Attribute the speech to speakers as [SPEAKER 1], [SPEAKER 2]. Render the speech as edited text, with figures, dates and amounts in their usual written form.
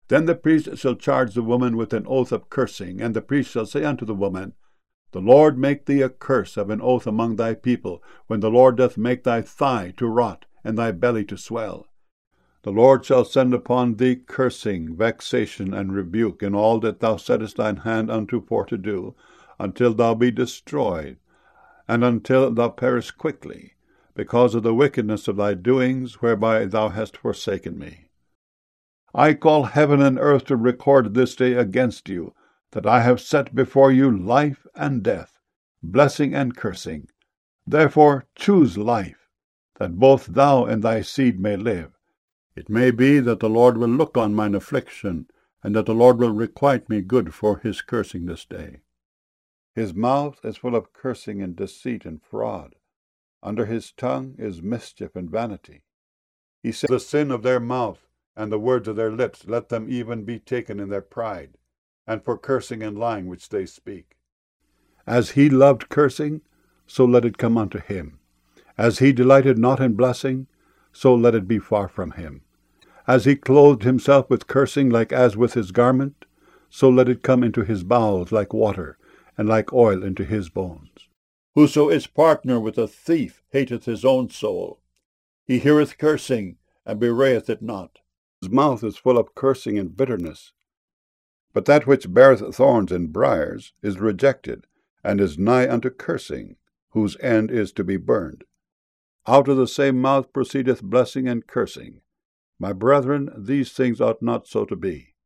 [SPEAKER 1] Then the priest shall charge the woman with an oath of cursing, and the priest shall say unto the woman, The Lord make thee a curse of an oath among thy people, when the Lord doth make thy thigh to rot, and thy belly to swell. The Lord shall send upon thee cursing, vexation, and rebuke in all that thou settest thine hand unto for to do, until thou be destroyed, and until thou perish quickly, because of the wickedness of thy doings, whereby thou hast forsaken me. I call heaven and earth to record this day against you, that I have set before you life and death, blessing and cursing. Therefore choose life, that both thou and thy seed may live. It may be that the Lord will look on mine affliction, and that the Lord will requite me good for his cursing this day. His mouth is full of cursing and deceit and fraud. Under his tongue is mischief and vanity. He said, The sin of their mouth and the words of their lips, let them even be taken in their pride, and for cursing and lying which they speak. As he loved cursing, so let it come unto him. As he delighted not in blessing, so let it be far from him. As he clothed himself with cursing like as with his garment, so let it come into his bowels like water, and like oil into his bones. Whoso is partner with a thief hateth his own soul. He heareth cursing, and bewrayeth it not. His mouth is full of cursing and bitterness. But that which beareth thorns and briars is rejected, and is nigh unto cursing, whose end is to be burned. Out of the same mouth proceedeth blessing and cursing. My brethren, these things ought not so to be.